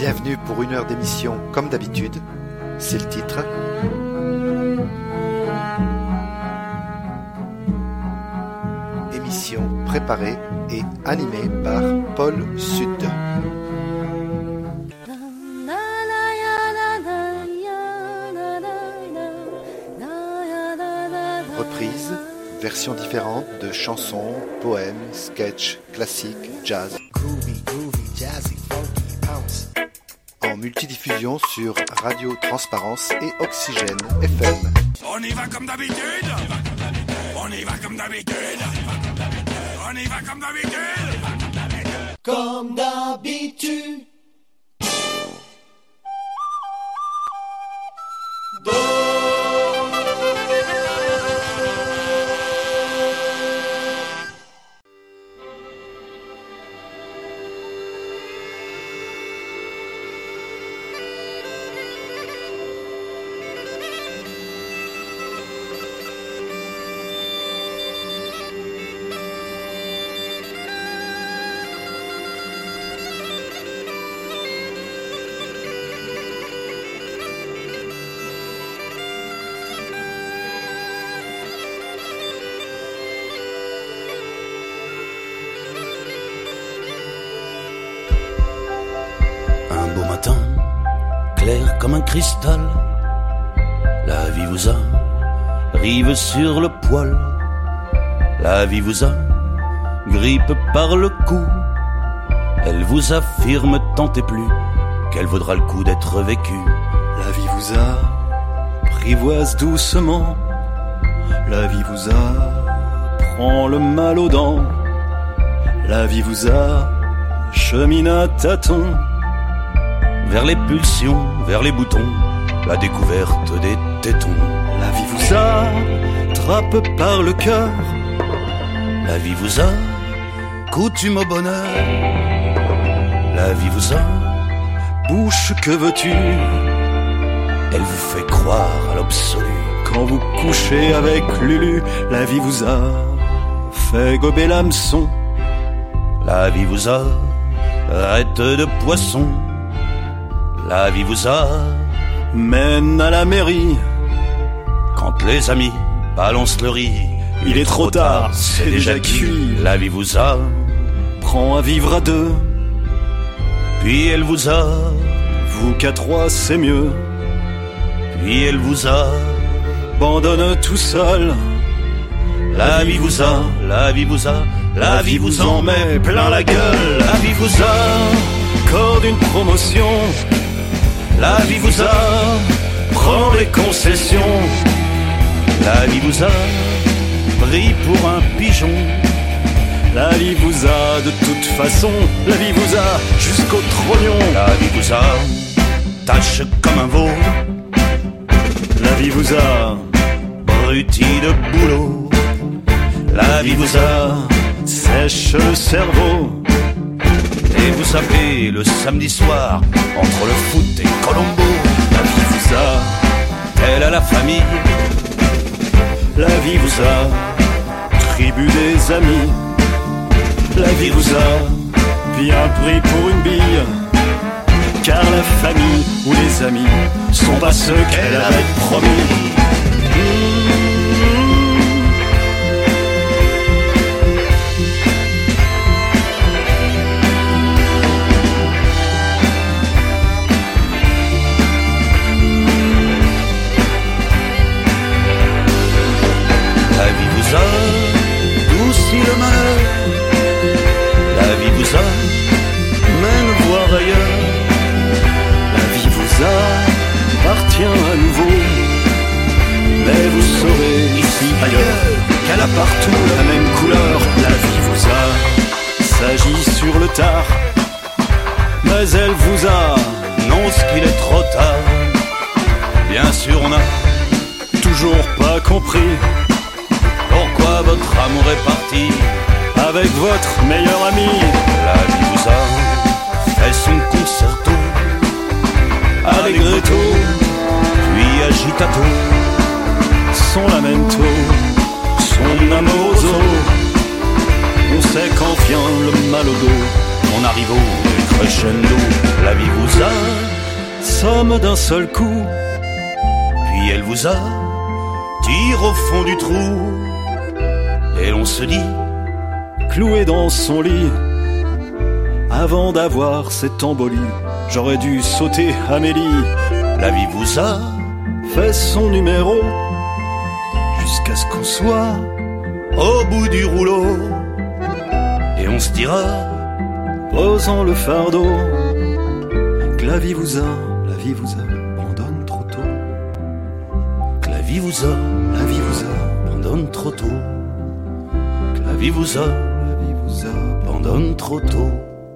Bienvenue pour une heure d'émission comme d'habitude, c'est le titre. Émission préparée et animée par Paul Sud. Reprise, versions différentes de chansons, poèmes, sketchs, classiques, jazz. En multidiffusion sur Radio Transparence et Oxygène FM. On y va comme d'habitude. On y va comme d'habitude. On y va comme d'habitude. Comme d'habitude. Clair comme un cristal, la vie vous arrive sur le poil. La vie vous grippe par le cou. Elle vous affirme tant et plus qu'elle vaudra le coup d'être vécue. La vie vous apprivoise doucement. La vie vous prend le mal aux dents. La vie vous chemine à tâtons vers les pulsions, vers les boutons, la découverte des tétons. La vie vous attrape par le cœur. La vie vous coutume au bonheur. La vie vous bouche, que veux-tu? Elle vous fait croire à l'absolu. Quand vous couchez avec Lulu, la vie vous fait gober l'hameçon. La vie vous arrête de poisson. La vie vous mène à la mairie. Quand les amis balancent le riz, il est trop tard, c'est déjà cuit. La vie vous prend à vivre à deux. Puis elle vous vous qu'à trois c'est mieux. Puis elle vous abandonne tout seul. La vie vous la vie vous la vie vous en met plein la gueule. La vie vous accorde une promotion. La vie vous prend les concessions. La vie vous pris pour un pigeon. La vie vous de toute façon. La vie vous jusqu'au trognon. La vie vous tâche comme un veau. La vie vous bruti de boulot. La vie vous sèche le cerveau. Et vous savez, le samedi soir, entre le foot et Colombo, la vie vous telle à la famille. La vie vous tribu des amis. La vie vous bien pris pour une bille. Car la famille ou les amis sont pas ceux qu'elle avait promis. Douci le malheur. La vie vous mène voir ailleurs. La vie vous appartient à nouveau. Mais vous saurez ici ailleurs qu'elle a partout la même couleur. La vie vous s'agit sur le tard. Mais elle vous annonce qu'il est trop tard. Bien sûr on n'a toujours pas compris pourquoi votre amour est parti avec votre meilleur ami. La vie vous fait son concerto Allegretto, puis agitato, son lamento, son amoroso. On sait quand vient le mal au dos. on arrive au crescendo. La vie vous a somme d'un seul coup, puis elle vous a tire au fond du trou. Et l'on se dit, cloué dans son lit, avant d'avoir cette embolie, j'aurais dû sauter Amélie. la vie vous a Fait son numéro, jusqu'à ce qu'on soit au bout du rouleau. Et on se dira, posant le fardeau, que la vie vous abandonne trop tôt. que la vie vous abandonne trop tôt. Que la vie vous abandonne trop tôt.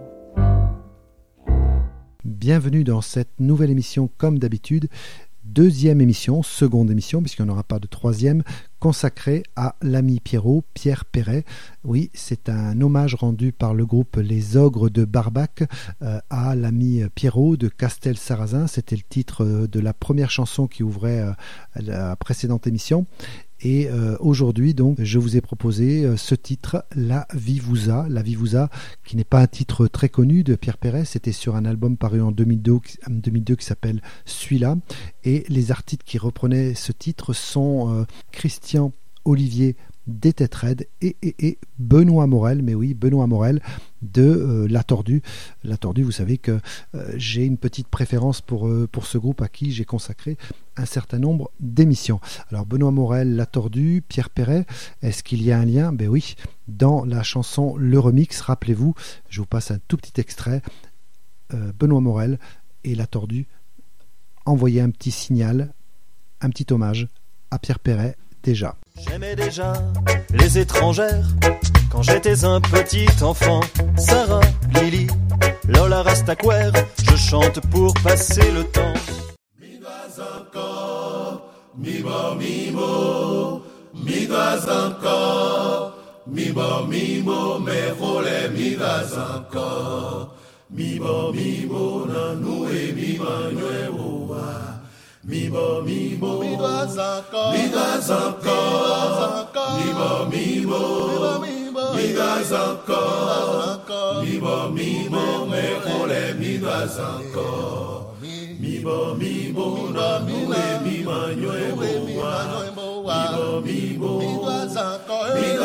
Bienvenue dans cette nouvelle émission comme d'habitude, deuxième émission, seconde émission, puisqu'il n'y en aura pas de troisième, consacrée à l'ami Pierrot, Pierre Perret. Oui, c'est un hommage rendu par le groupe Les Ogres de Barbac à l'ami Pierrot de Castel-Sarrazin. C'était le titre de la première chanson qui ouvrait la précédente émission. Et aujourd'hui, donc, je vous ai proposé ce titre, La vie vous a, qui n'est pas un titre très connu de Pierre Perret. C'était sur un album paru en 2002 qui s'appelle Celui-là. Et les artistes qui reprenaient ce titre sont Christian Olivier des Têtes Raides et Benoît Morel, mais oui, Benoît Morel de La Tordue. La Tordue, vous savez que j'ai une petite préférence pour ce groupe à qui j'ai consacré un certain nombre d'émissions. Alors Benoît Morel, La Tordue, Pierre Perret, est-ce qu'il y a un lien? Ben oui, dans la chanson Le Remix, rappelez-vous, je vous passe un tout petit extrait, Benoît Morel et La Tordue envoyaient un petit signal, un petit hommage à Pierre Perret déjà. J'aimais déjà les étrangères quand j'étais un petit enfant. Sarah, Lily, Lola Rastaquer, je chante pour passer le temps. Mi dois encore, mi bon mi mo, mi dois encore, mi bon mi mo, mes volets mi dois encore, mi bon mi mo, nan nou e mi manoué oua. Mi bo mi bo, mi dois encore, mi dois encore, mi bo mi bo, mi dois encore, mi bo mi bo, mes volets mi dois encore, mi bo mi bo, nan nou e mi manoué boua, mi bo mi bo, mi dois encore, mi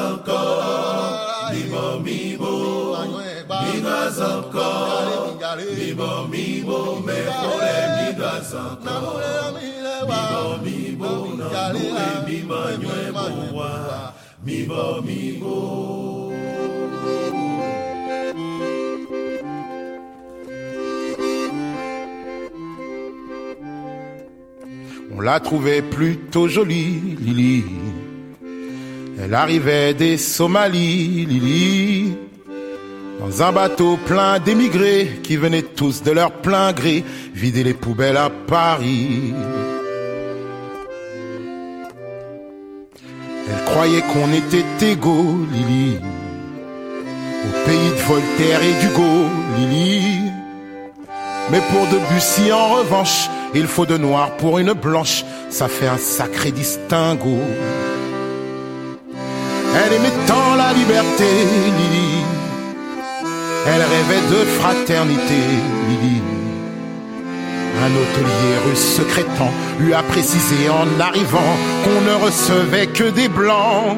bo mi bo, mi dois encore, mi bo mi bo, mes volets mi dois encore. Mi bo, nan nou e mi manoué boua, mi bo mi bo. On la trouvait plutôt jolie, Lily. Elle arrivait des Somalies, Lily. Dans un bateau plein d'émigrés qui venaient tous de leur plein gré vider les poubelles à Paris. Elle croyait qu'on était égaux, Lily. Au pays de Voltaire et d'Hugo, Lily. Mais pour Debussy, en revanche, il faut de noir pour une blanche. Ça fait un sacré distinguo. Elle aimait tant la liberté, Lily. Elle rêvait de fraternité, Lily. Un hôtelier russe secrétant lui a précisé en arrivant qu'on ne recevait que des blancs.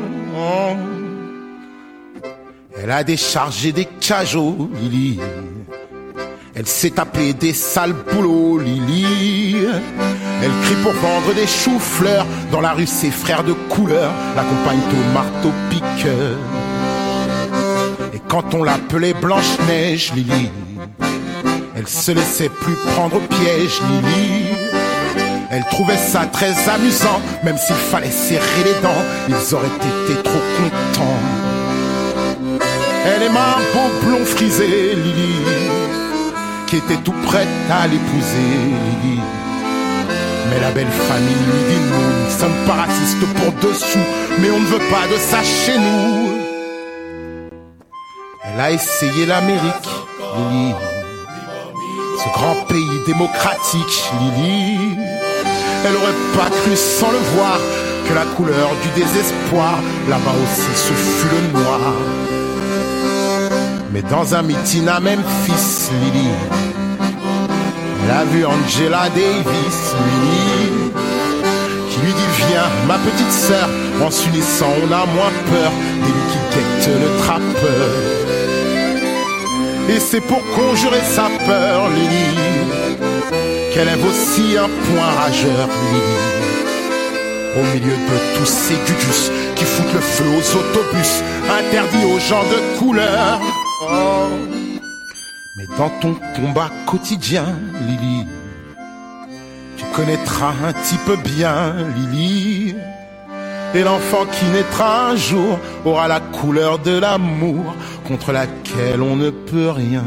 Elle a déchargé des cajots, Lily. Elle s'est tapée des sales boulots, Lily. Elle crie pour vendre des choux-fleurs. Dans la rue, ses frères de couleur l'accompagnent au marteau-piqueur. Et quand on l'appelait Blanche-Neige, Lily, elle se laissait plus prendre au piège, Lily. Elle trouvait ça très amusant, même s'il fallait serrer les dents, ils auraient été trop contents. Elle aimait un beau blond frisé, Lily, qui était tout prête à l'épouser, Lily. Mais la belle famille lui dit nous ne sommes pas racistes pour dessous, mais on ne veut pas de ça chez nous. Elle a essayé l'Amérique, Lily, ce grand pays démocratique, Lily. Elle aurait pas cru sans le voir que la couleur du désespoir, là-bas aussi ce fut le noir. Mais dans un meeting à Memphis, Lily, elle a vu Angela Davis, Lily, qui lui dit viens ma petite sœur, en s'unissant on a moins peur des loups qui guettent le trappeur. Et c'est pour conjurer sa peur, Lily, qu'elle lève aussi un point rageur, Lily, au milieu de tous ces gugus qui foutent le feu aux autobus, interdits aux gens de couleur. Oh. Mais dans ton combat quotidien, Lily, tu connaîtras un petit peu bien, Lily, et l'enfant qui naîtra un jour aura la couleur de l'amour contre laquelle on ne peut rien.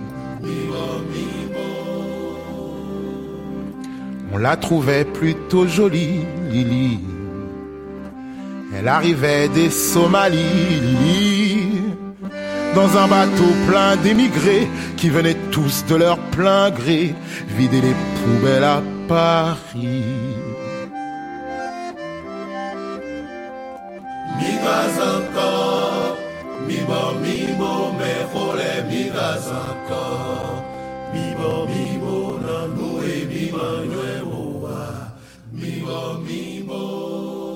On la trouvait plutôt jolie, Lily. Elle arrivait des Somalies, Lily, dans un bateau plein d'émigrés qui venaient tous de leur plein gré vider les poubelles à Paris. Migazanka, mibo mibo mejole migazanka, mibo mibo nandu e miba nuevoa, mibo mibo.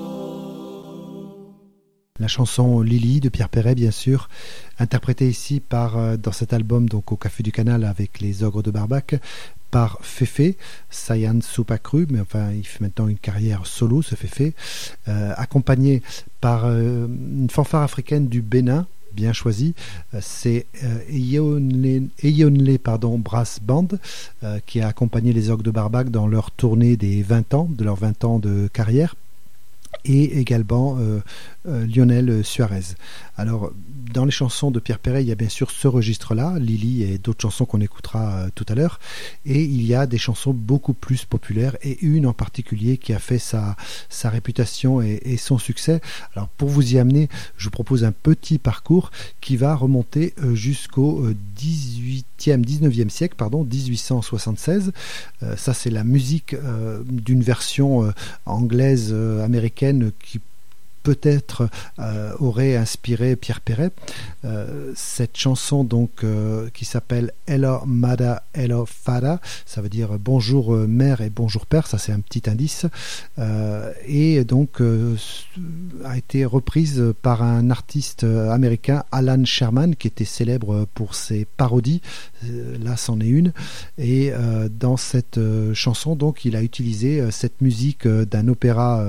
La chanson Lily de Pierre Perret, bien sûr, interprétée ici par, dans cet album, donc au Café du Canal avec les Ogres de Barbac, par Féfé, Sayan Soupacru, mais enfin il fait maintenant une carrière solo, ce Féfé, accompagné par une fanfare africaine du Bénin, bien choisie, c'est Eyonlé Brass Band, qui a accompagné les Ogres de Barbac dans leur tournée des 20 ans, de leurs 20 ans de carrière, et également Lionel Suarez. Alors, dans les chansons de Pierre Perret, il y a bien sûr ce registre-là, Lily, et d'autres chansons qu'on écoutera tout à l'heure, et il y a des chansons beaucoup plus populaires, et une en particulier qui a fait sa réputation et son succès. Alors, pour vous y amener, je vous propose un petit parcours qui va remonter jusqu'au 19e siècle, 1876. Ça, c'est la musique d'une version anglaise, américaine, qui peut-être aurait inspiré Pierre Perret. Cette chanson donc qui s'appelle Hello Mada, Hello Fada, ça veut dire bonjour mère et bonjour père, ça c'est un petit indice, et donc a été reprise par un artiste américain, Alan Sherman, qui était célèbre pour ses parodies. Là c'en est une, et dans cette chanson donc il a utilisé cette musique d'un opéra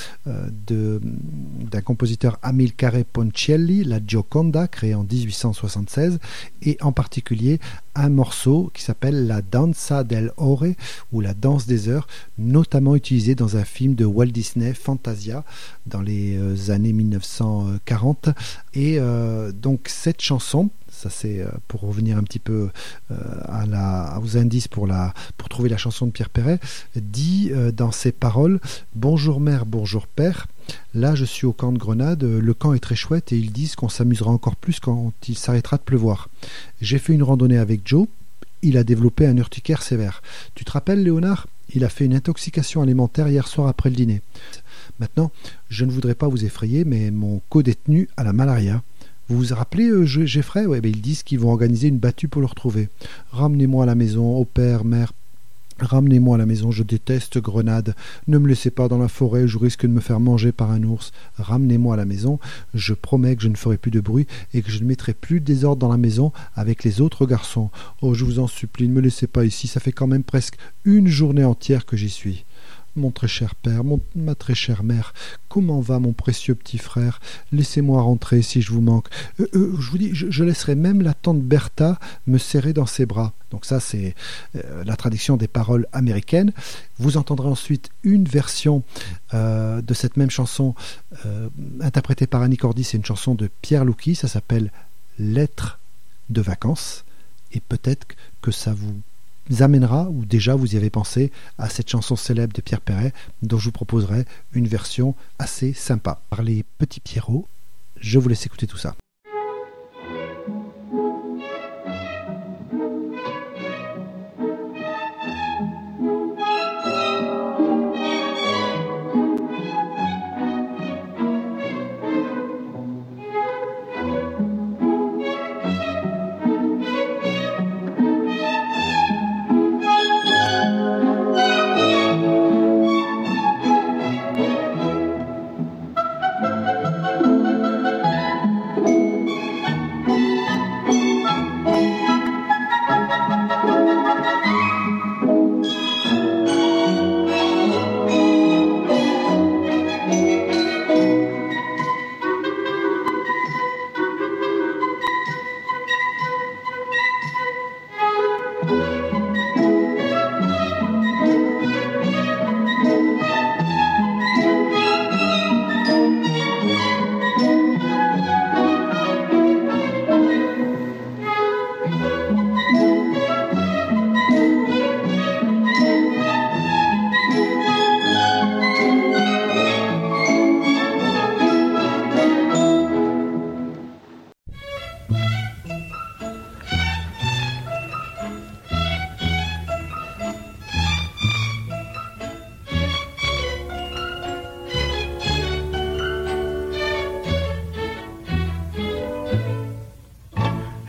d'un compositeur Amilcare Ponchielli, la Gioconda, créée en 1876, et en particulier un morceau qui s'appelle la Danza del Ore, ou la danse des heures, notamment utilisé dans un film de Walt Disney, Fantasia, dans les années 1940. Et donc cette chanson, ça c'est pour revenir un petit peu aux indices pour trouver la chanson de Pierre Perret, dit dans ses paroles: bonjour mère, bonjour père, là je suis au camp de Grenade, le camp est très chouette et ils disent qu'on s'amusera encore plus quand il s'arrêtera de pleuvoir. J'ai fait une randonnée avec Joe, il a développé un urticaire sévère. Tu te rappelles, Léonard? Il a fait une intoxication alimentaire hier soir après le dîner. Maintenant, je ne voudrais pas vous effrayer, mais mon co-détenu a la malaria. Vous vous rappelez, Geoffrey? Ouais, ils disent qu'ils vont organiser une battue pour le retrouver. Ramenez-moi à la maison, au père, mère. Ramenez-moi à la maison, je déteste Grenade. Ne me laissez pas dans la forêt, je risque de me faire manger par un ours. Ramenez-moi à la maison, je promets que je ne ferai plus de bruit et que je ne mettrai plus de désordre dans la maison avec les autres garçons. Oh, je vous en supplie, ne me laissez pas ici, ça fait quand même presque une journée entière que j'y suis. Mon très cher père, ma très chère mère, comment va mon précieux petit frère? Laissez-moi rentrer si je vous manque. Je vous dis, je laisserai même la tante Bertha me serrer dans ses bras. Donc ça, c'est la traduction des paroles américaines. Vous entendrez ensuite une version de cette même chanson interprétée par Annie Cordy. C'est une chanson de Pierre Louki, ça s'appelle Lettres de vacances. Et peut-être que ça vous amènera, ou déjà vous y avez pensé, à cette chanson célèbre de Pierre Perret, dont je vous proposerai une version assez sympa. Par les Petits Pierrots, je vous laisse écouter tout ça.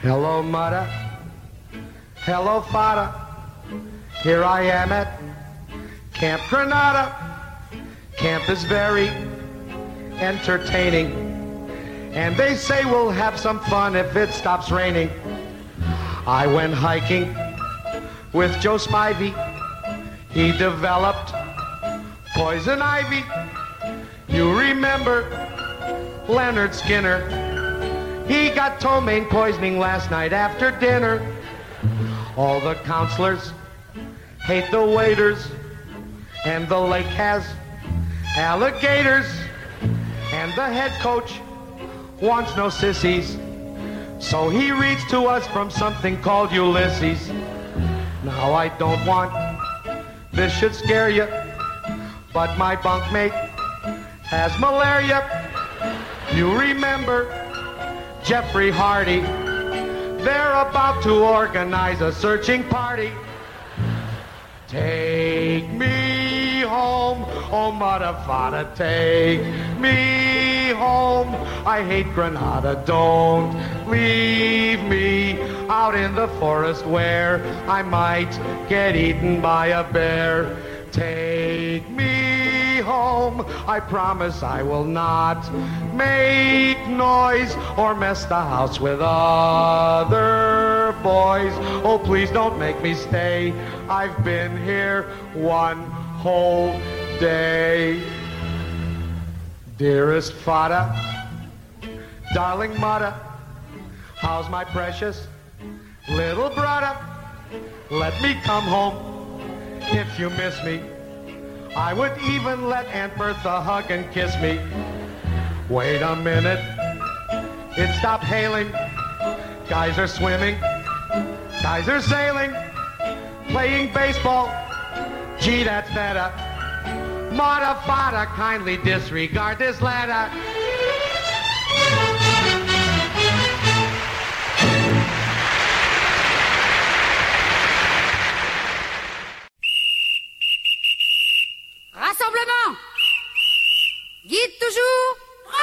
Hello, mother. Hello, father. Here I am at Camp Granada. Camp is very entertaining, and they say we'll have some fun if it stops raining. I went hiking with Joe Spivey. He developed poison ivy. You remember Leonard Skinner? He got ptomaine poisoning last night after dinner. All the counselors hate the waiters, and the lake has alligators, and the head coach wants no sissies, so he reads to us from something called Ulysses. Now I don't want this should scare you, but my bunkmate has malaria. You remember Jeffrey Hardy? They're about to organize a searching party. Take me home, oh mother, father, take me home. I hate Granada, don't leave me out in the forest where I might get eaten by a bear. Take me home, I promise I will not make noise or mess the house with other boys. Oh, please don't make me stay. I've been here one whole day. Dearest father, darling mother, how's my precious little brother? Let me come home if you miss me. I would even let Aunt Bertha hug and kiss me. Wait a minute, it stopped hailing. Guys are swimming, guys are sailing, playing baseball. Gee, that's better. Mother, father, kindly disregard this letter. Rassemblement! Guide toujours!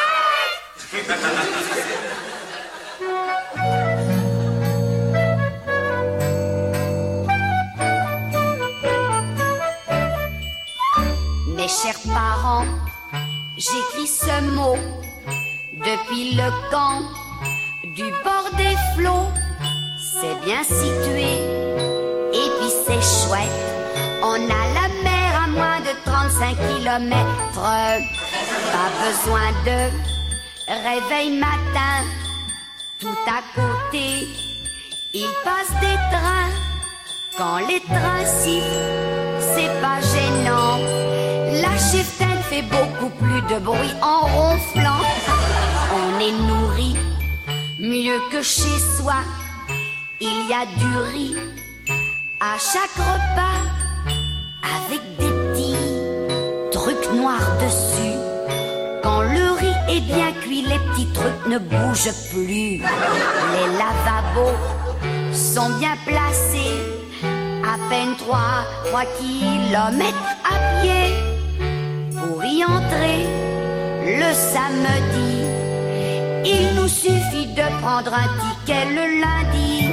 Mes chers parents, j'écris ce mot depuis le camp du bord des flots. C'est bien situé et puis c'est chouette. On a la mer à moins de 35 kilomètres. Pas besoin de réveil matin. Tout à côté, il passe des trains. Quand les trains sifflent, c'est pas gênant. La cheftaine fait beaucoup plus de bruit en ronflant. On est nourri mieux que chez soi. Il y a du riz à chaque repas, avec des petits trucs noirs dessus. Quand le riz est bien cuit, les petits trucs ne bougent plus. Les lavabos sont bien placés, à peine 3 kilomètres à pied. Pour y entrer le samedi, il nous suffit de prendre un ticket le lundi.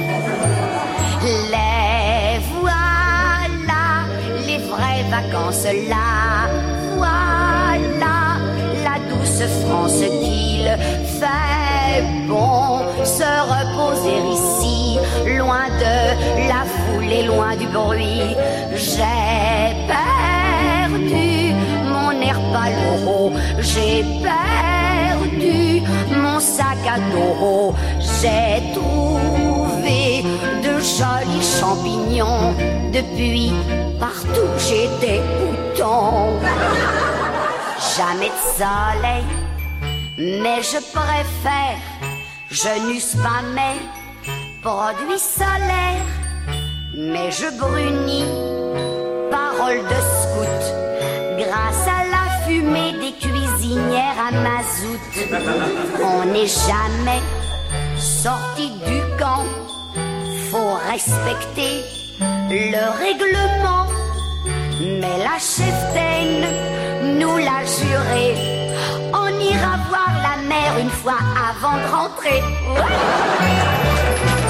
Les voilà, les vraies vacances là. Voilà la douce France qu'il fait bon se reposer ici, loin de la foule et loin du bruit. J'ai perdu mon air palo, j'ai perdu mon sac à dos, j'ai trouvé de jolis champignons. Depuis, partout j'ai des boutons. Jamais de soleil, mais je préfère Genus pas mes produits solaires. Mais je brunis, parole de scout, grâce à la fumée des cuisinières à mazout. On n'est jamais sorti du camp, faut respecter le règlement. Mais la cheftaine nous l'a juré, on ira voir la mer une fois avant de rentrer.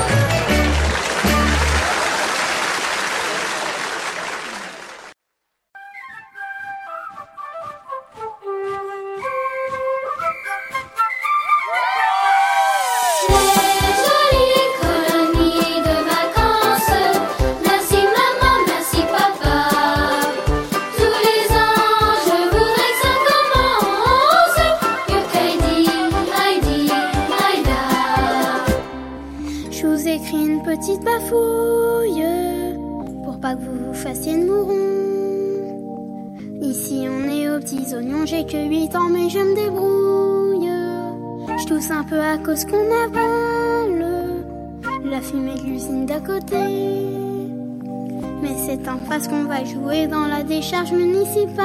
écrit une petite bafouille pour pas que vous vous fassiez de mourons. Ici on est aux petits oignons, j'ai que 8 ans mais je me débrouille. Je tousse un peu à cause qu'on avale la fumée de l'usine d'à côté. Mais c'est en face qu'on va jouer dans la décharge municipale.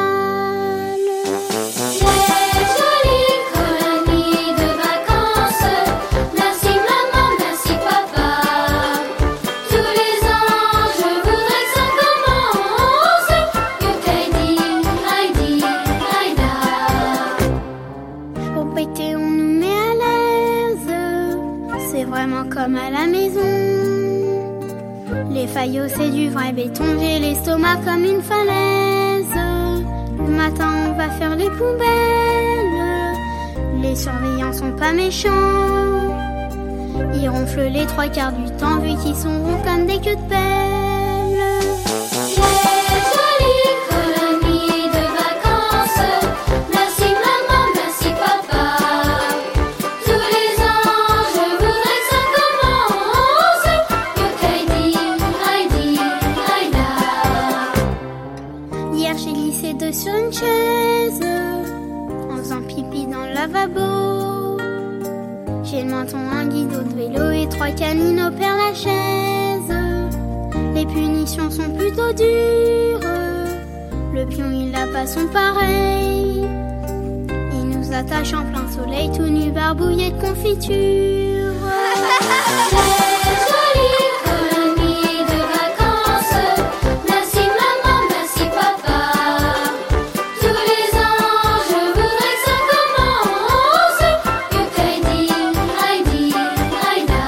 Les jolies colonies de vacances, merci maman, merci papa. Tous les ans, je voudrais que ça commence. Yukaidi, Heidi, Haïda. Pour péter, on nous met à l'aise. C'est vraiment comme à la maison. Les faillots, c'est du vrai béton. J'ai l'estomac comme une falaise. Le matin, on va faire les poubelles. Les surveillants sont pas méchants. Ils ronflent les 3/4 du temps, vu qu'ils sont ronds comme des queues de pelle. Les jolies colonies de vacances, merci maman, merci papa. Tous les ans, je voudrais que ça commence. Yukaidi, Heidi, Haïda. Hier, j'ai glissé deux sur une chaise en faisant pipi dans le lavabo. J'ai le menton, un guidon de vélo et 3 canines au Père Lachaise. Les punitions sont plutôt dures. Le pion, il a pas son pareil. Il nous attache en plein soleil, tout nu barbouillé de confiture. Les jolies colonies de vacances, merci maman, merci papa. Tous les ans, je voudrais que ça commence. Yukaidi, Heidi, Haïda.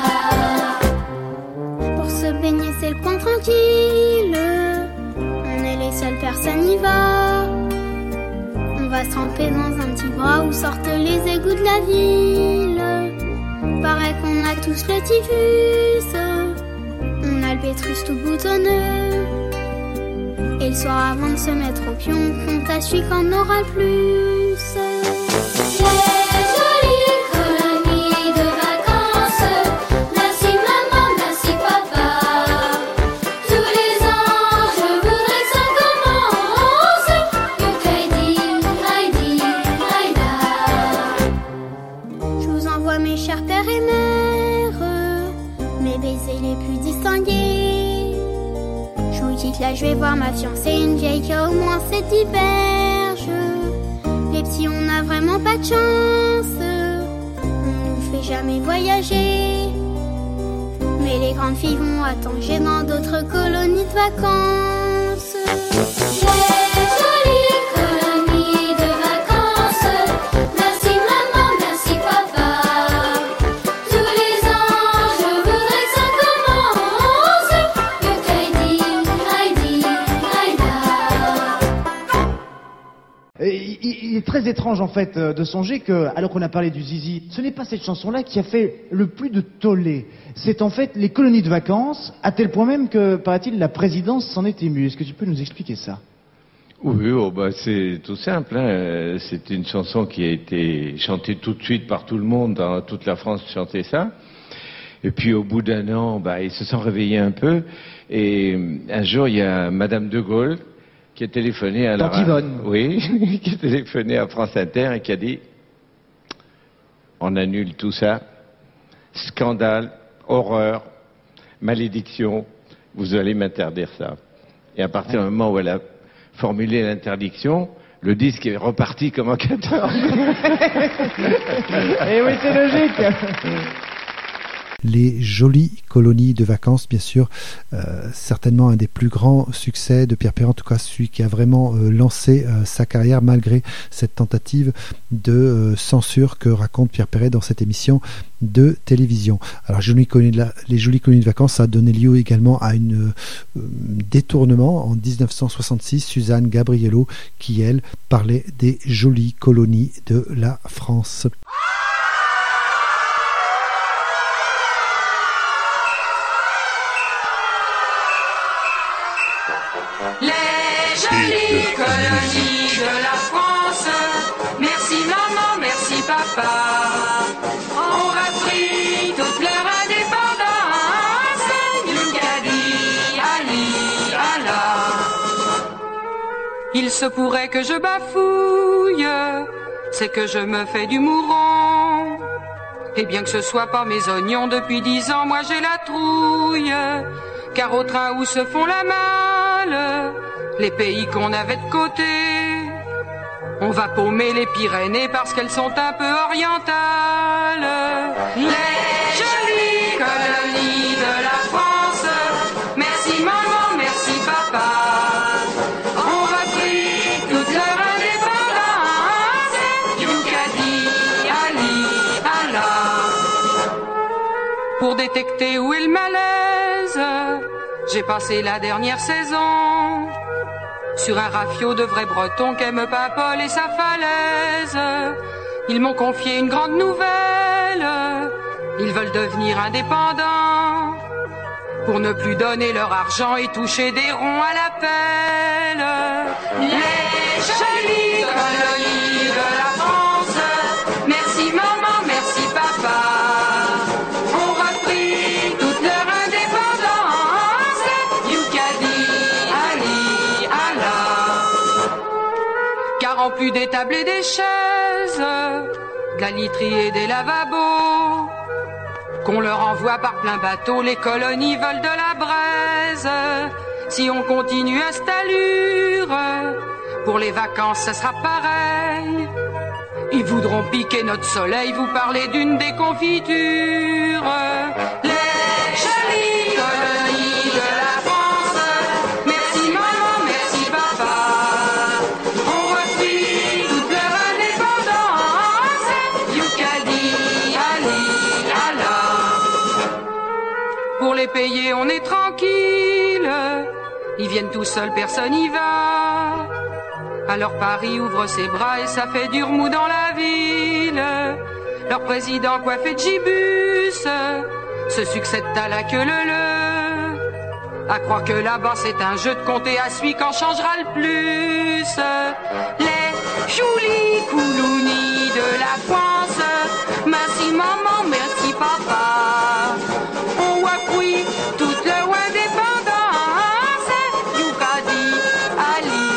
Pour se baigner, c'est le coin tranquille. On est les seules personnes y va. On va se tremper dans un petit bras où sortent les égouts de la ville. Paraît qu'on a tous le typhus. On a le pétrus tout boutonneux. Et le soir avant de se mettre au pion, on compte à celui qu'on aura le plus. Les jolies colonies de vacances, merci maman, merci papa. Tous les ans, je voudrais que ça commence. Yukaidi, Heidi, Haïda. Je vous envoie mes chers pères et mères, mes baisers les plus distingués. Je vous quitte là, je vais voir ma fiancée, une vieille qui a au moins 7 berges. Les petits, on n'a vraiment pas de chance. On nous fait jamais voyager. Mais les grandes filles vont à Tanger dans d'autres colonies de vacances. Les jolies colonies de vacances, merci maman, merci papa. Tous les ans, je voudrais que ça commence. Yukaidi, Heidi, Haïda. Il est très étrange en fait de songer que, alors qu'on a parlé du zizi, ce n'est pas cette chanson-là qui a fait le plus de tollé. C'est en fait les colonies de vacances, à tel point même que, paraît-il, la présidence s'en est émue. Est-ce que tu peux nous expliquer ça? Oui, c'est tout simple. Hein. C'est une chanson qui a été chantée tout de suite par tout le monde, dans toute la France chantait ça. Et puis au bout d'un an, ils se sont réveillés un peu. Et un jour, il y a Madame de Gaulle qui a téléphoné à oui, qui a téléphoné à France Inter et qui a dit on annule tout ça, scandale, horreur, malédiction, vous allez m'interdire ça. Et à partir du moment où elle a formulé l'interdiction, le disque est reparti comme en 14. Eh oui, c'est logique. Les jolies colonies de vacances, bien sûr, certainement un des plus grands succès de Pierre Perret, en tout cas celui qui a vraiment lancé sa carrière malgré cette tentative de censure que raconte Pierre Perret dans cette émission de télévision. Alors les jolies colonies de vacances, ça a donné lieu également à une détournement en 1966, Suzanne Gabriello qui elle parlait des jolies colonies de la France. Les jolies colonies de la France, merci maman, merci papa, ont appris toute leur indépendance. se pourrait que je bafouille, c'est que je me fais du mourant. Et bien que ce soit pas mes oignons, depuis 10 ans, moi j'ai la trouille. Car au train où se font la malle, les pays qu'on avait de côté, on va paumer les Pyrénées parce qu'elles sont un peu orientales. Les jolies colonies de la France, merci maman, merci papa, ont repris toute leur indépendance. Youkadi, Ali, Allah. Pour détecter où est le malaise, j'ai passé la dernière saison sur un rafio de vrais bretons qu'aiment Paimpol et sa falaise. Ils m'ont confié une grande nouvelle, ils veulent devenir indépendants pour ne plus donner leur argent et toucher des ronds à la pelle. Les jolies colonies de la France, merci maman, merci papa, ont repris toute leur indépendance. Youkadi, Ali, Allah. Car en plus des tables et des chaises, de la literie et des lavabos, qu'on leur envoie par plein bateau, les colonies veulent de la braise. Si on continue à cette allure, pour les vacances ça sera pareil. Ils voudront piquer notre soleil, vous parler d'une déconfiture. Les jolies colonies de la France, merci maman, merci papa, ont repris toute leur indépendance. Youkadi, Ali, Allah. Pour les payer on est tranquille, ils viennent tout seuls, personne y va. Alors Paris ouvre ses bras et ça fait du remous dans la ville. Leur président coiffé de gibus se succède à la queue leu. À croire que là-bas c'est un jeu de compter à celui qu'en changera le plus. Les jolies coulounis de la France, merci maman, merci papa, ont appris toute leur indépendance. Youkadi, Ali,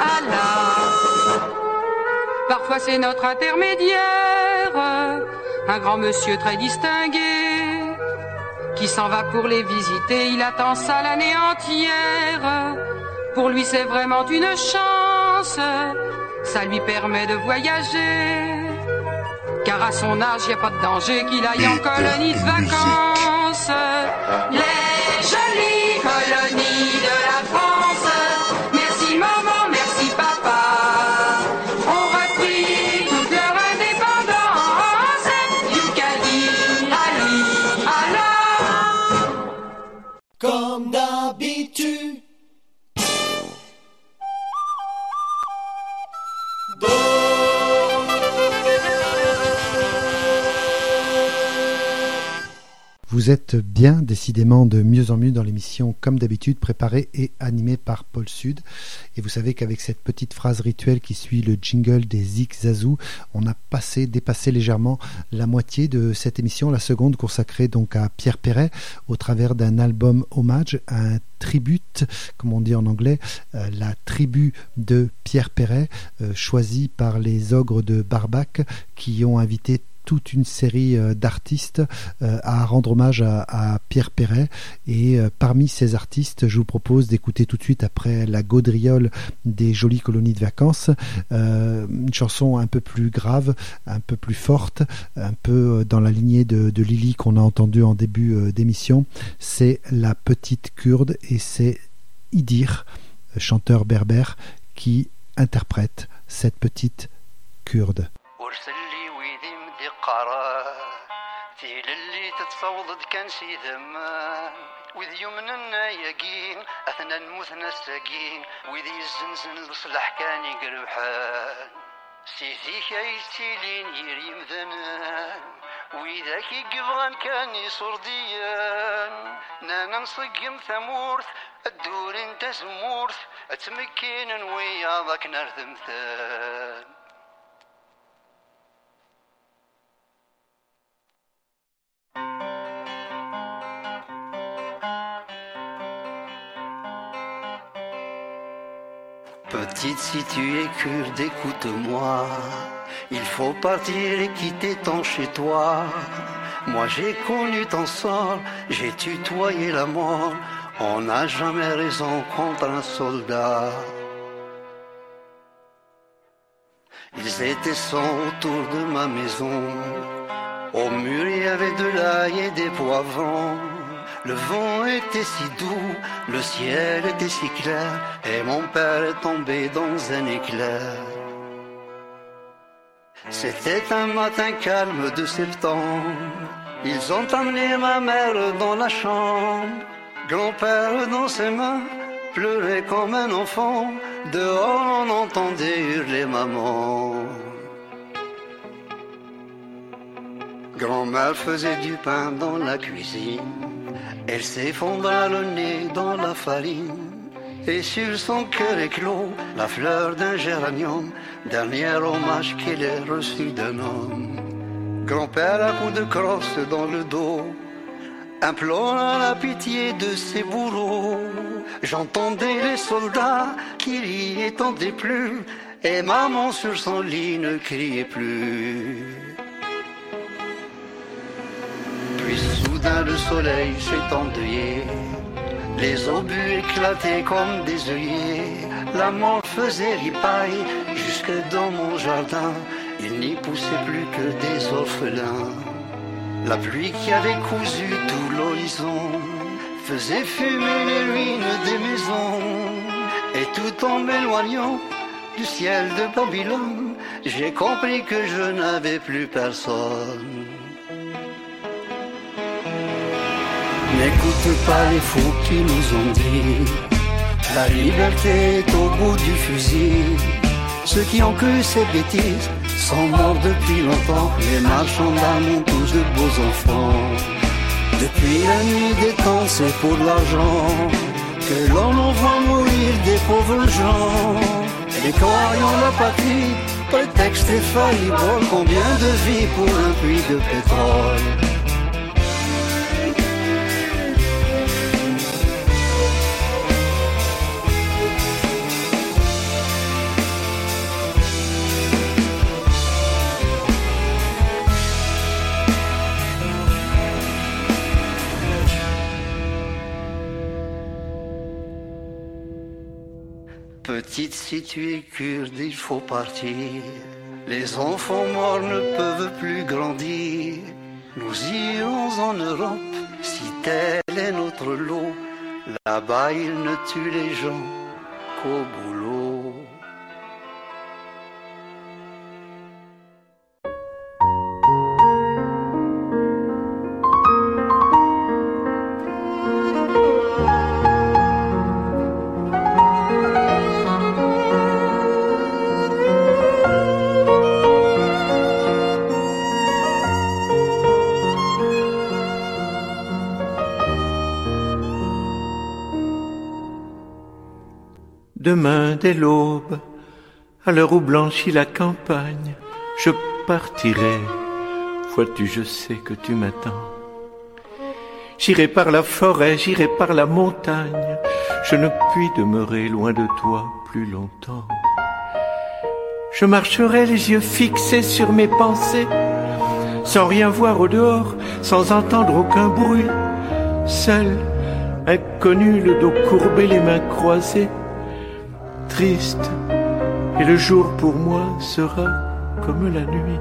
Allah. Parfois c'est notre intermédiaire, un grand monsieur très distingué, qui s'en va pour les visiter, il attend ça l'année entière. Pour lui c'est vraiment une chance, ça lui permet de voyager, car à son âge y a pas de danger qu'il aille en colonie de vacances. Les jolies colonies de la France, merci maman, merci papa, ont repris toute leur indépendance. Youkadi, Ali, Allah. Comme d'habitude. Vous êtes bien décidément de mieux en mieux dans l'émission comme d'habitude, préparée et animée par Paul Sud. Et vous savez qu'avec cette petite phrase rituelle qui suit le jingle des Zik Zazou, on a dépassé légèrement la moitié de cette émission, la seconde consacrée donc à Pierre Perret au travers d'un album hommage, un tribute, comme on dit en anglais, la tribu de Pierre Perret, choisie par les Ogres de Barbac qui ont invité toute une série d'artistes à rendre hommage à Pierre Perret. Et parmi ces artistes, je vous propose d'écouter tout de suite, après la gaudriole des jolies colonies de vacances, une chanson un peu plus grave, un peu plus forte, un peu dans la lignée de Lily qu'on a entendu en début d'émission. C'est La Petite Kurde et c'est Idir, chanteur berbère, qui interprète cette petite Kurde. تيل اللي تتصوض كان شي ذمان وذ يمننا يقين أثنى المثنى الساقين وذ يزنزن الصلح كان يقربحان سيثي كايتيلين يريم ذنان وإذا كي قبغان كان يصور ديان نانا نصقم ثمورث الدور انت زمورث اتمكين وياضك نرث مثال Petite, si tu es kurde, écoute-moi. Il faut partir et quitter ton chez-toi. Moi j'ai connu ton sort, j'ai tutoyé la mort. On n'a jamais raison contre un soldat. Ils étaient 100 autour de ma maison. Au mur il y avait de l'ail et des poivrons. Le vent était si doux, le ciel était si clair, et mon père est tombé dans un éclair. C'était un matin calme de septembre. Ils ont amené ma mère dans la chambre. Grand-père dans ses mains pleurait comme un enfant. Dehors on entendait hurler maman. Grand-mère faisait du pain dans la cuisine. Elle s'effondra le nez dans la farine. Et sur son cœur éclos la fleur d'un géranium. Dernier hommage qu'elle ait reçu d'un homme. Grand-père à coups de crosse dans le dos implorant la pitié de ses bourreaux. J'entendais les soldats qui y étendaient plus. Et maman sur son lit ne criait plus. Puis soudain le soleil s'est endeuillé. Les obus éclataient comme des œillets. La mort faisait ripaille jusque dans mon jardin. Il n'y poussait plus que des orphelins. La pluie qui avait cousu tout l'horizon faisait fumer les ruines des maisons. Et tout en m'éloignant du ciel de Babylone, j'ai compris que je n'avais plus personne. N'écoute pas les fous qui nous ont dit la liberté est au bout du fusil. Ceux qui ont cru ces bêtises sont morts depuis longtemps. Les marchands d'âmes ont tous de beaux enfants. Depuis la nuit des temps, c'est pour l'argent que l'on envoie mourir des pauvres gens. Et croyons la patrie, prétexte infaillible. Combien de vies pour un puits de pétrole? Petite, si tu es kurde, il faut partir. Les enfants morts ne peuvent plus grandir. Nous irons en Europe, si tel est notre lot. Là-bas, ils ne tuent les gens qu'au boulot. Demain dès l'aube, à l'heure où blanchit la campagne, je partirai. Vois-tu, je sais que tu m'attends. J'irai par la forêt, j'irai par la montagne, je ne puis demeurer loin de toi plus longtemps. Je marcherai les yeux fixés sur mes pensées, sans rien voir au dehors, sans entendre aucun bruit, seul, inconnu, le dos courbé, les mains croisées, triste, et le jour pour moi sera comme la nuit.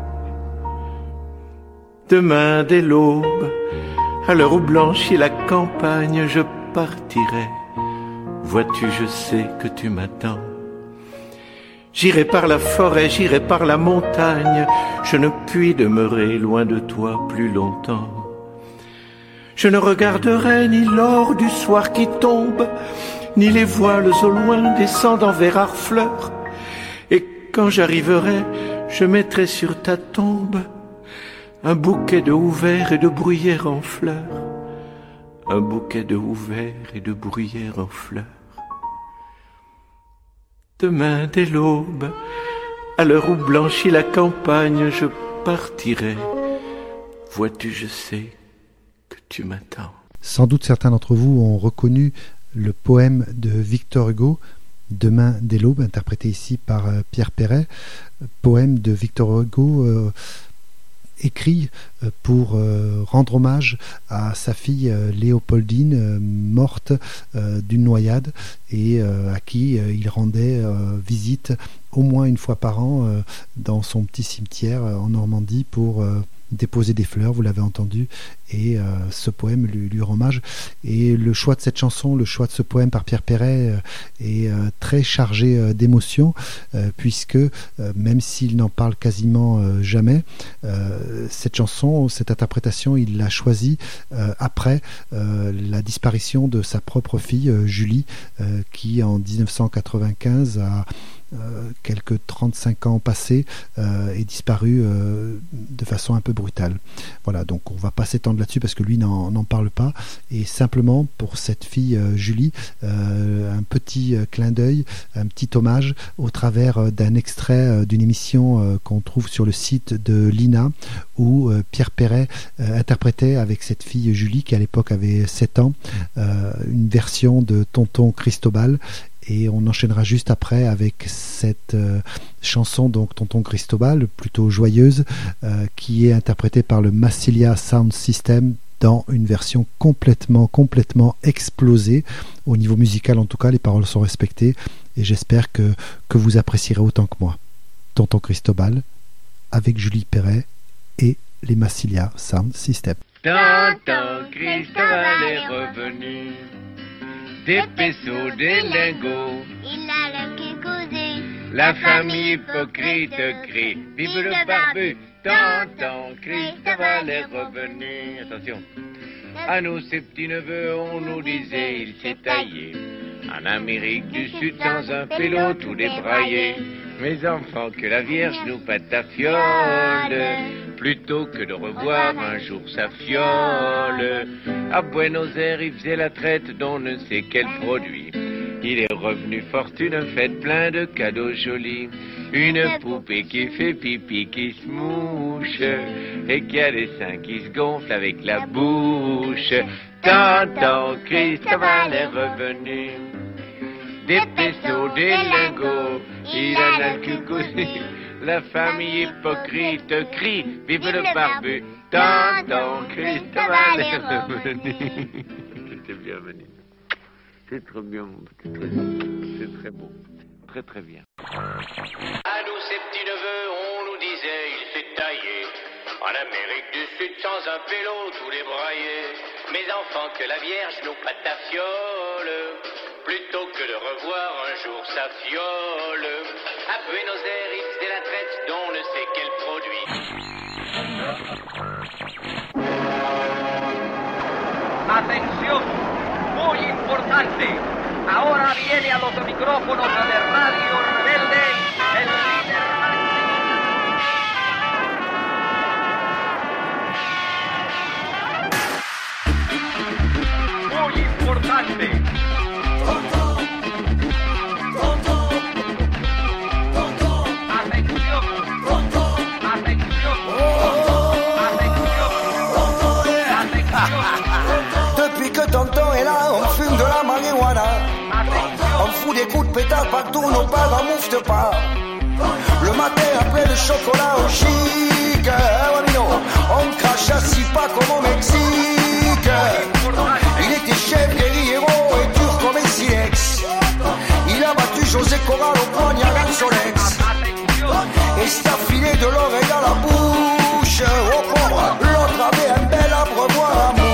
Demain dès l'aube, à l'heure où blanchit la campagne, je partirai. Vois-tu, je sais que tu m'attends. J'irai par la forêt, j'irai par la montagne, je ne puis demeurer loin de toi plus longtemps. Je ne regarderai ni l'or du soir qui tombe, ni les voiles au loin descendant vers Harfleur. Et quand j'arriverai, je mettrai sur ta tombe un bouquet de houverts et de bruyères en fleurs. Un bouquet de houverts et de bruyères en fleurs. Demain dès l'aube, à l'heure où blanchit la campagne, je partirai. Vois-tu, je sais que tu m'attends. Sans doute certains d'entre vous ont reconnu le poème de Victor Hugo, Demain dès l'aube, interprété ici par Pierre Perret, poème de Victor Hugo, écrit pour rendre hommage à sa fille Léopoldine, morte d'une noyade, et à qui il rendait visite au moins une fois par an dans son petit cimetière en Normandie pour déposer des fleurs, vous l'avez entendu, et ce poème lui rend hommage. Et le choix de cette chanson, le choix de ce poème par Pierre Perret est très chargé d'émotion, puisque même s'il n'en parle quasiment jamais, cette chanson, cette interprétation, il l'a choisie après la disparition de sa propre fille Julie, qui en 1995 a quelques 35 ans passés, est disparu de façon un peu brutale. Voilà, donc on va pas s'étendre là-dessus parce que lui n'en parle pas, et simplement pour cette fille Julie, un petit clin d'œil, un petit hommage au travers d'un extrait d'une émission qu'on trouve sur le site de l'INA, où Pierre Perret interprétait avec cette fille Julie, qui à l'époque avait 7 ans, une version de Tonton Cristobal. Et on enchaînera juste après avec cette chanson, donc Tonton Cristobal, plutôt joyeuse, qui est interprétée par le Massilia Sound System dans une version complètement explosée. Au niveau musical, en tout cas, les paroles sont respectées, et j'espère que vous apprécierez autant que moi. Tonton Cristobal, avec Julie Perret et les Massilia Sound System. Tonton Cristobal est revenu. Des pesos, des lingots, Il a le cul causé. la famille hypocrite crie, vive le barbu, Tonton Cristobal est revenu. Attention, à nous ses petits neveux, on nous disait, il s'est taillé en Amérique du Sud dans un pélo tout débraillé. Mes enfants, que la Vierge nous pâte ta fiole, plutôt que de revoir un jour sa fiole. À Buenos Aires, il faisait la traite d'on ne sait quel produit. Il est revenu fortune faite, plein de cadeaux jolis. Une poupée qui fait pipi, qui se mouche, et qui a des seins qui se gonflent avec la bouche. Tonton Cristobal est revenu. Des pesos, des lingots, il en a le cul causé. La famille hypocrite crie, vive le barbu, Tonton Cristobal est revenu. C'était bien venu. C'est très bien, mon petit truc. C'est très beau. Très très bien. À nous, ces petits neveux, on nous disait, il s'est taillé en Amérique du Sud sans un pélo tout débraillé. Mes enfants, que la Vierge nous pâte ta fiole, plutôt que de revoir un jour sa fiole. À Buenos Aires, il faisait la traite d'on ne sait quel produit. Atención, muy importante. Ahora viene a los micrófonos de Radio Rebelde el líder marxista. Muy importante. Depuis que tonton est là, on fume de la marijuana. On fout des coups de pétard partout, nos parents mouftent pas. Le matin après le chocolat au chic, on crache assis pas comme au Mexique. Il était chef, guerriero et dur comme un silex. Il a battu José Corral au poignard avec son ex. Et s'est affilé de l'oreille à la bouche. Au pauvre, l'autre avait un bel abreuvoir à mouche.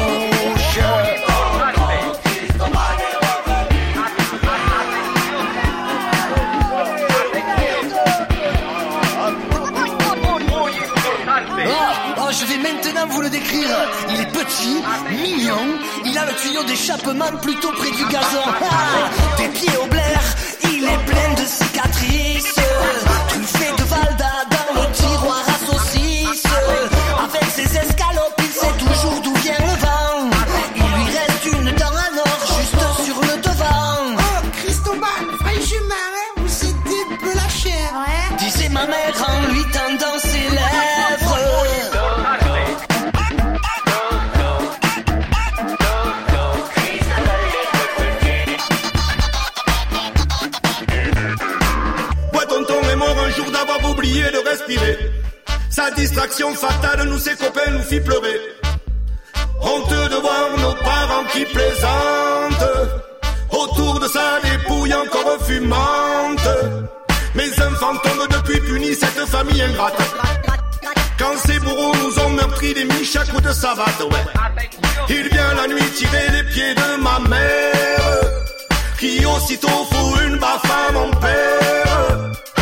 Je vais maintenant vous le décrire. Il est petit, mignon, il a le tuyau d'échappement plutôt près du gazon. Des pieds au blaire, il est plein de cicatrices, truffé de Valda dans le tiroir à saucisses. Avec ses escalopes, il sait toujours d'où vient le vent. Il lui reste une dent à or juste sur le devant. Oh, Cristobal, franchement, vous êtes un peu la chair, hein? Disait ma mère en lui tendant ses lèvres. nous fit pleurer. Honteux de voir nos parents qui plaisantent autour de sa dépouille encore fumante. Mes enfants tombent depuis punis, cette famille ingrate. Quand ces bourreaux nous ont meurtris des miches à coups de savate, ouais. Il vient la nuit tirer les pieds de ma mère, qui aussitôt fout une baffe à mon père.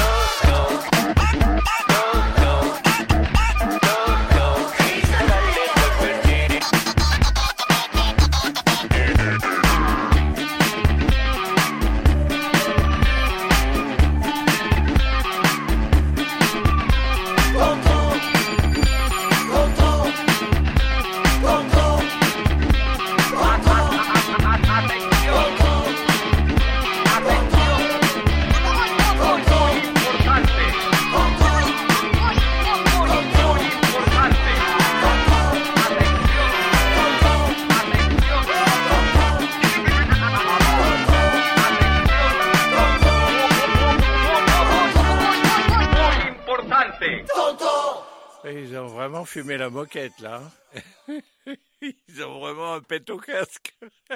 Ils ont vraiment fumé la moquette, là. Ils ont vraiment un pet au casque.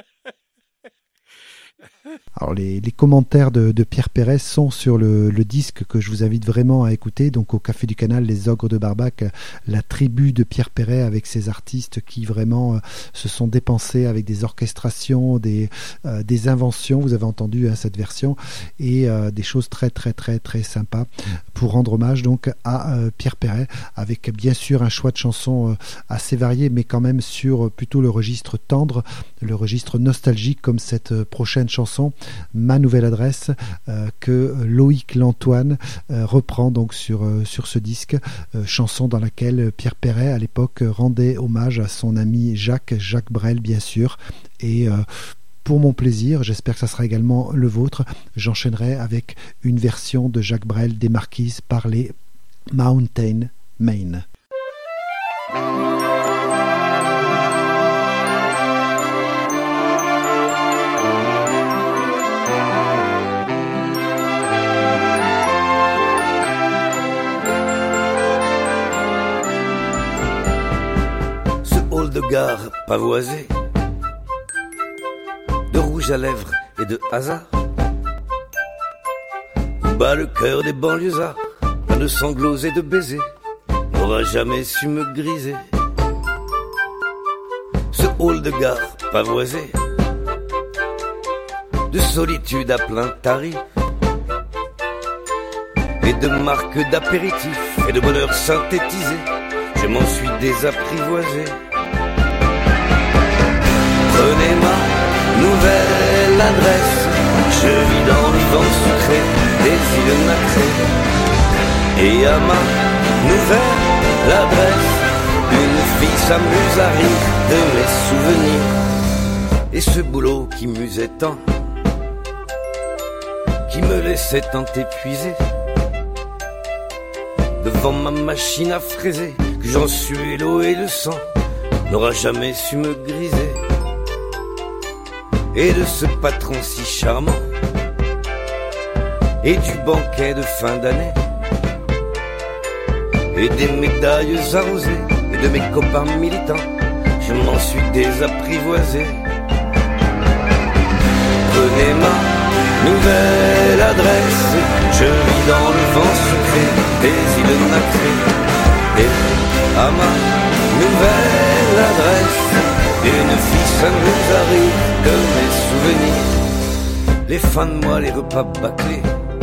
Alors les commentaires de Pierre Perret sont sur le disque que je vous invite vraiment à écouter, donc au Café du Canal, Les Ogres de Barbac, la tribu de Pierre Perret avec ses artistes qui vraiment se sont dépensés avec des orchestrations, des inventions, vous avez entendu cette version, et des choses très très très très sympas pour rendre hommage donc à Pierre Perret, avec bien sûr un choix de chansons assez varié, mais quand même sur plutôt le registre tendre, le registre nostalgique, comme cette prochaine chanson, Ma Nouvelle Adresse, que Loïc Lantoine reprend donc sur ce disque, chanson dans laquelle Pierre Perret à l'époque rendait hommage à son ami Jacques Brel bien sûr, et pour mon plaisir, j'espère que ça sera également le vôtre, j'enchaînerai avec une version de Jacques Brel des Marquises par les Mountain Men. De gare pavoisée, de rouge à lèvres et de hasard, où bat le cœur des banlieusards, plein de sanglots et de baisers, n'aura jamais su me griser. Ce hall de gare pavoisé, de solitude à plein tarif, et de marques d'apéritifs et de bonheur synthétisé, je m'en suis désapprivoisé. Prenez ma nouvelle adresse, je vis dans le vent sucré des îles nacrées. Et à ma nouvelle adresse, une fille s'amuse à rire de mes souvenirs. Et ce boulot qui m'usait tant, qui me laissait tant épuisé, devant ma machine à fraiser, que j'en suais l'eau et le sang, n'aura jamais su me griser. Et de ce patron si charmant, et du banquet de fin d'année, et des médailles arrosées, et de mes copains militants, je m'en suis désapprivoisé. Prenez ma nouvelle adresse, je vis dans le vent sucré des îles nacrées. Et à ma nouvelle adresse, une fille s'amuse à rire de mes souvenirs. Les fins de mois, les repas bâclés,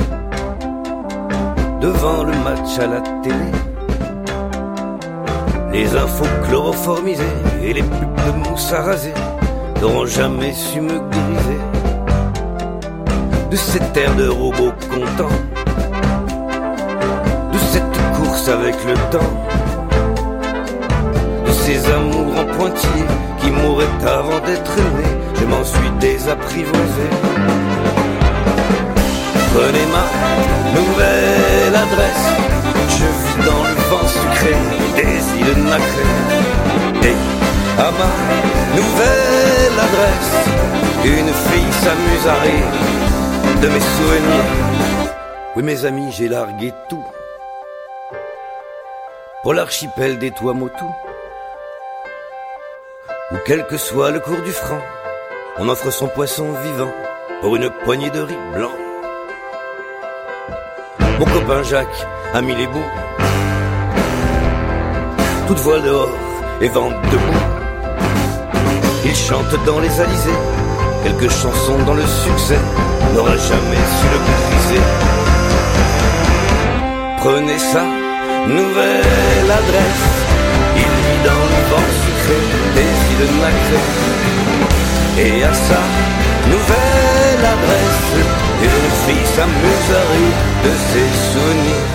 devant le match à la télé, les infos chloroformisées et les pubs de mousse à raser n'auront jamais su me griser. De cette ère de robot content, de cette course avec le temps, de ces amours en pointillés qui mouraient avant d'être nés, je m'en suis désapprivoisé. Prenez ma nouvelle adresse, je vis dans le vent sucré des îles nacrées. Et à ma nouvelle adresse, une fille s'amuse à rire de mes souvenirs. Oui mes amis, j'ai largué tout pour l'archipel des Tuamotu, où quel que soit le cours du franc, on offre son poisson vivant pour une poignée de riz blanc. Mon copain Jacques a mis les bouts, toute voile dehors et vent debout. Il chante dans les alizés quelques chansons dont le succès n'aura jamais su le maîtriser. Prenez sa nouvelle adresse, il vit dans le vent sucré des îles nacrées. Et à sa nouvelle adresse, une fille s'amuse à rire de ses souvenirs.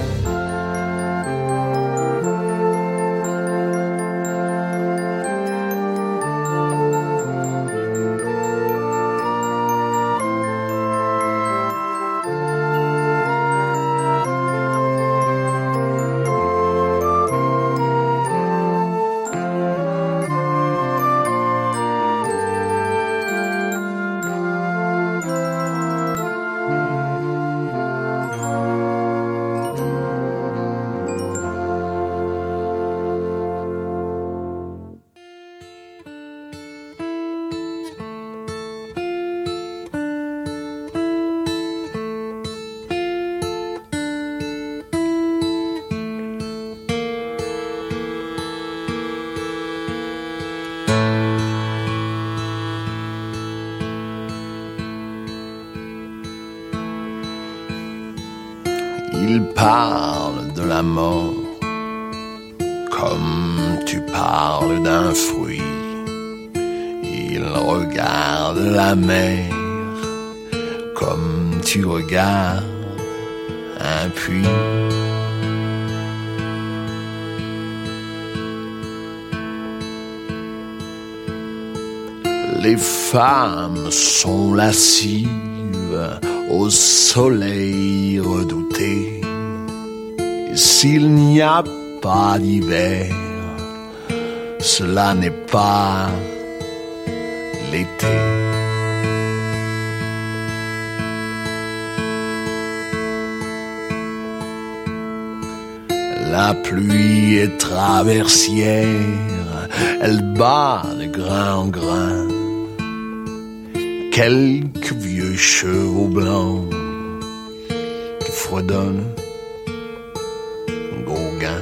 Il parle de la mort comme tu parles d'un fruit. Il regarde la mer comme tu regardes un puits. Les femmes sont lascives au soleil redouté. S'il n'y a pas d'hiver, cela n'est pas l'été. La pluie est traversière, elle bat de grain en grain. Quelques vieux chevaux blancs qui fredonnent Gauguin.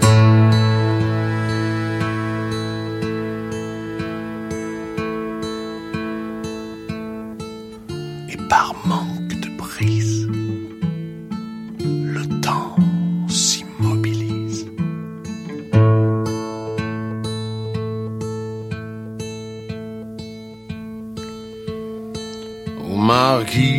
Et par manque de prise, le temps s'immobilise. Aux marquises,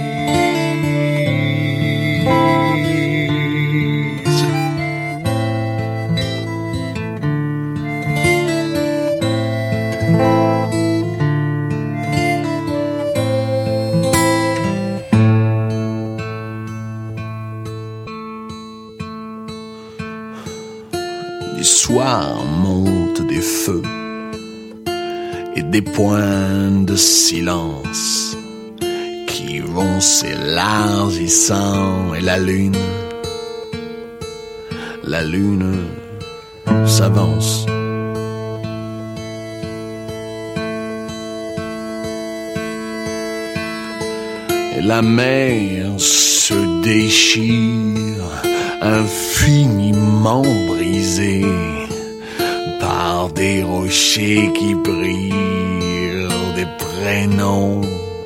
du soir montent des feux et des points de silence qui vont s'élargissant, et la lune s'avance. Et la mer se déchire, infiniment brisée par des rochers qui brillent, des prénoms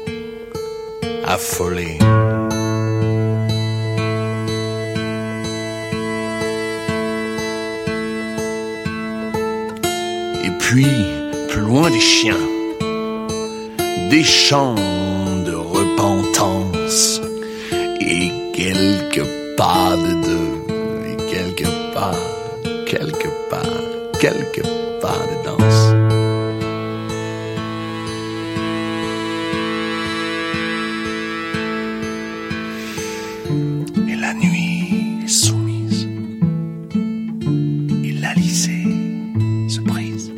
affolés. Et puis, plus loin des chiens, des chants de repentance et quelques pas de deux, et quelques pas de danse. Et la nuit est soumise, et l'Alizée se brise.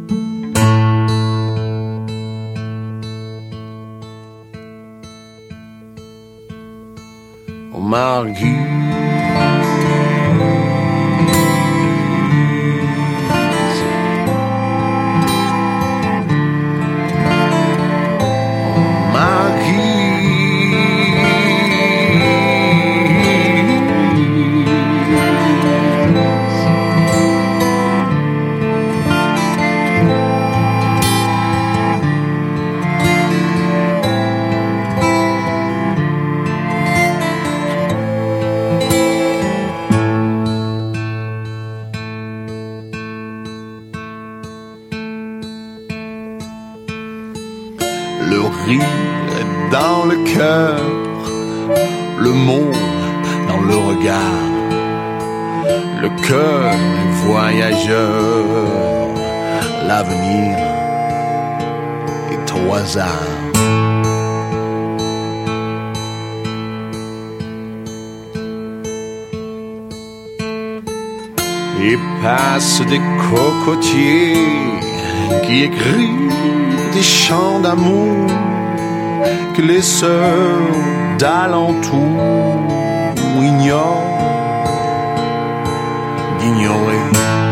Au Marguerite, le rire est dans le cœur, le mot dans le regard. Le cœur est voyageur, l'avenir est au hasard. Et passent des cocotiers qui écrivent des chants d'amour que les sœurs d'alentour ignorent d'ignorer.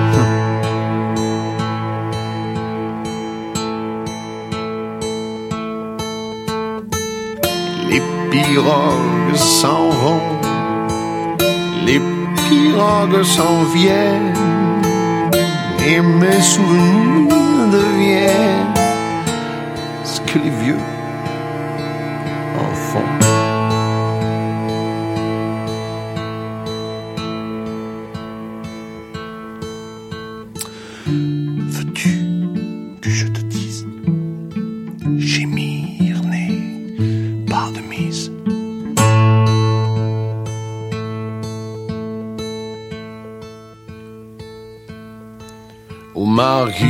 Les pirogues s'en vont, les pirogues s'en viennent, et mes souvenirs deviennent ce que les vieux en font. Veux-tu que je te dise, gémir n'est pas de mise. Au mari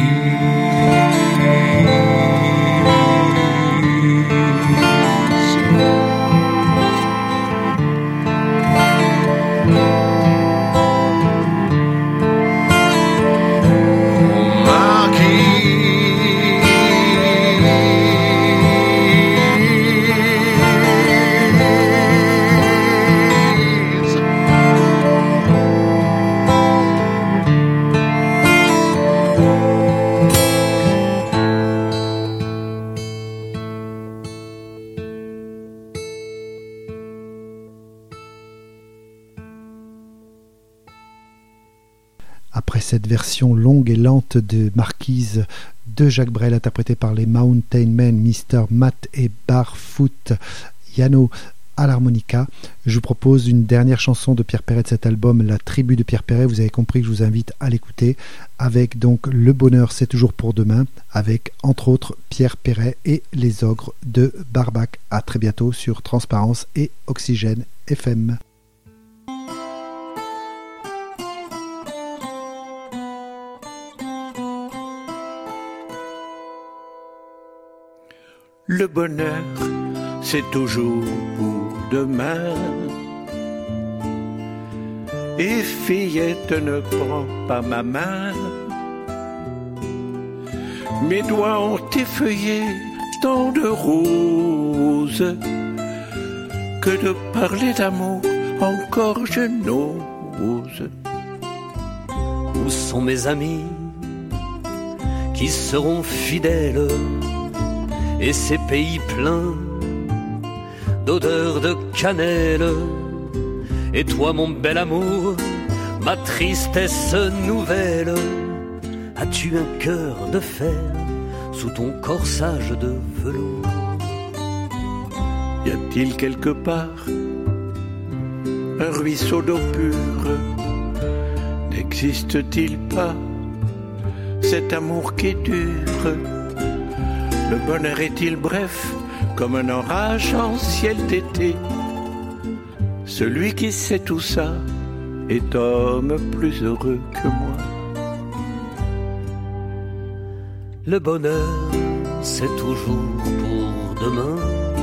Après cette version longue et lente de Marquise de Jacques Brel, interprétée par les Mountain Men, Mr. Matt et Barfoot Yano à l'harmonica, je vous propose une dernière chanson de Pierre Perret de cet album, La Tribu de Pierre Perret. Vous avez compris que je vous invite à l'écouter, avec donc Le Bonheur c'est toujours pour demain, avec entre autres Pierre Perret et les Ogres de Barbac. À très bientôt sur Transparence et Oxygène FM. Le bonheur, c'est toujours pour demain. Et fillette, ne prends pas ma main. Mes doigts ont effeuillé tant de roses que de parler d'amour encore je n'ose. Où sont mes amis qui seront fidèles et ces pays pleins d'odeur de cannelle? Et toi mon bel amour, ma tristesse nouvelle, as-tu un cœur de fer sous ton corsage de velours? Y a-t-il quelque part un ruisseau d'eau pure? N'existe-t-il pas cet amour qui dure? Le bonheur est-il bref comme un orage en ciel d'été? Celui qui sait tout ça est homme plus heureux que moi. Le bonheur, c'est toujours pour demain.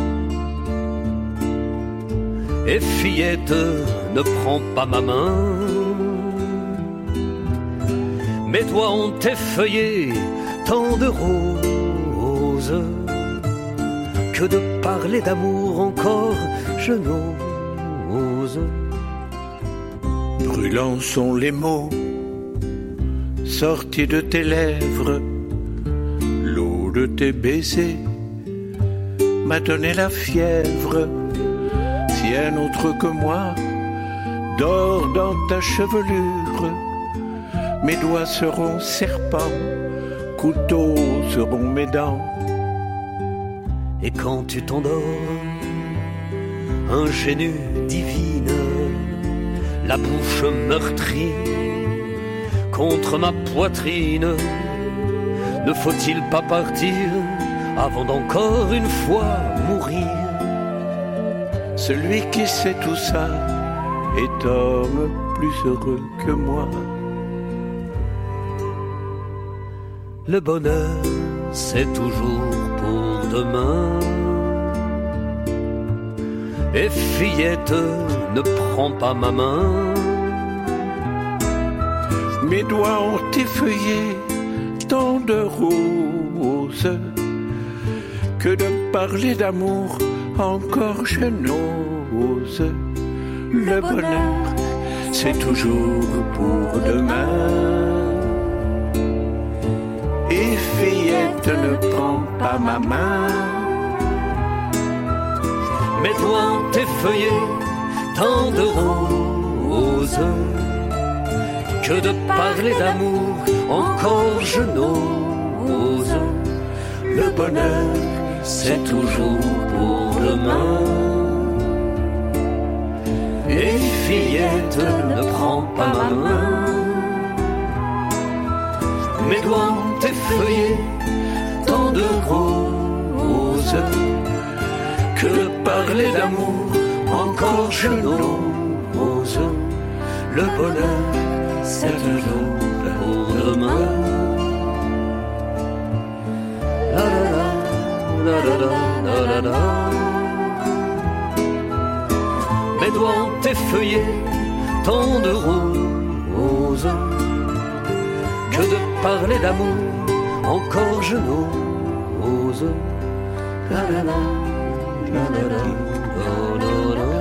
Et fillette, ne prends pas ma main. Mes doigts ont effeuillé tant de roses que de parler d'amour encore je n'ose. Brûlants sont les mots sortis de tes lèvres. L'eau de tes baisers m'a donné la fièvre. Si un autre que moi dort dans ta chevelure, mes doigts seront serpents, couteaux seront mes dents. Et quand tu t'endors, ingénue divine, la bouche meurtrie contre ma poitrine, ne faut-il pas partir avant d'encore une fois mourir. Celui qui sait tout ça est homme plus heureux que moi. Le bonheur, c'est toujours pour demain. Et fillette, ne prends pas ma main. Mes doigts ont effeuillé tant de roses que de parler d'amour encore je n'ose. Le bonheur, c'est toujours pour demain. Et fillette, ne prends pas ma main. Mes doigts ont effeuillé tant de roses que de parler d'amour encore je n'ose. Le bonheur, c'est toujours pour demain. Et fillette, ne prends pas ma main. Mes doigts ont effeuillé tant de roses que de parler d'amour encore je n'ose. Le bonheur, c'est toujours pour demain. La la la, la la la, la la. Mes doigts ont effeuillé tant de roses que de parler d'amour encore je n'ose. La la la, la la la, la la la.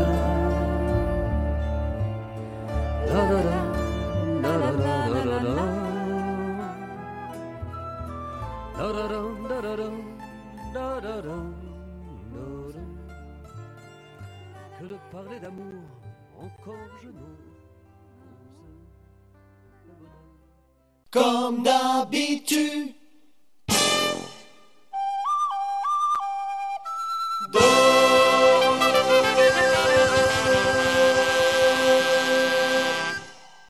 La la la, la la la, la la la. La la la, la la la, la la la. Que de parler d'amour encore je n'ose. Comme d'habitude.